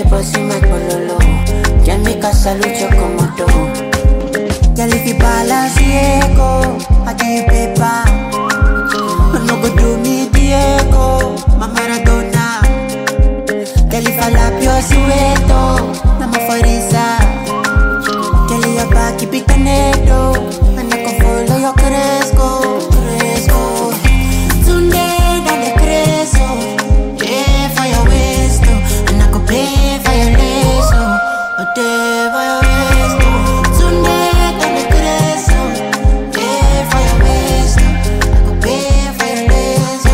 bossy my pololo. Ya me casa lucho como tú. Ya le fi balance Diego, I give you paper. No go do me Diego, my Maradona. Ya le fa la pio sueto, na ma forisa. Ya le ya pa keep it neto, and I can follow your cresco, cresco. Tunde dale creso, yeah for your waist, and I could pay for your lace, a day for your waist. Tunde dale creso, yeah for your waist, I could pay for your lace,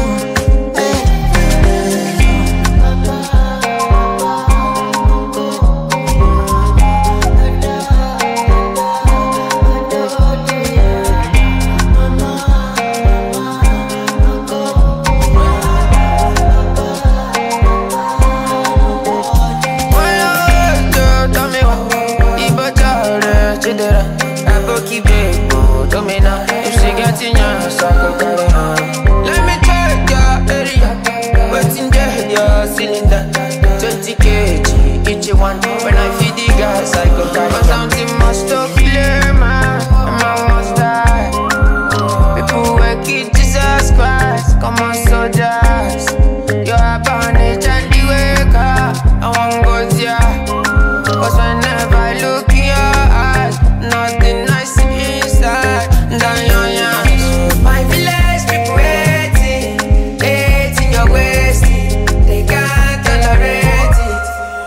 let me check your area. What's in there, your cylinder? 20 kg, each one. When I feed the gas, I go carry. But something must stop clear, man. I must die. People work it, Jesus Christ. Come on, soldiers. You're a bandage and the worker. I won't go there. Cause whenever I look in your eyes, nothing nice inside. Down your eyes. My village people hating your wasting. They can't tolerate it.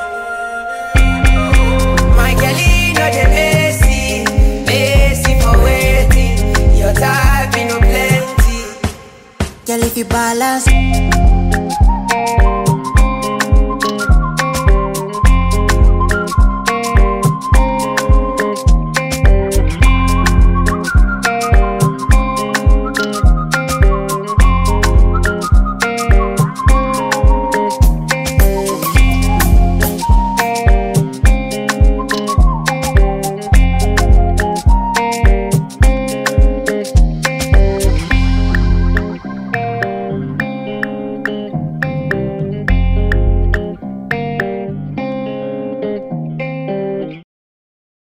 My girlie know they lazy for waiting. Your type me no plenty. ya le fi balance.